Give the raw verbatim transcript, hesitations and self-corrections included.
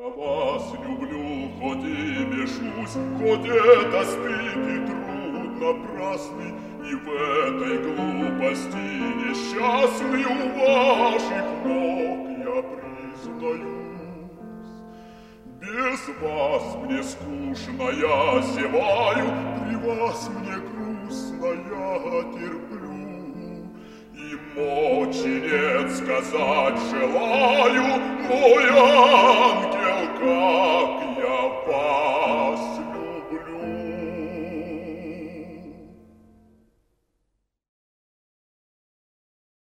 Я вас люблю, хоть и бешусь, хоть это стыд и труд напрасный, и в этой глупости несчастный у ваших ног я признаюсь. Без вас мне скучно, я зеваю, при вас мне грустно, я терплю. И мочи нет сказать желаю, мой ангел, как я вас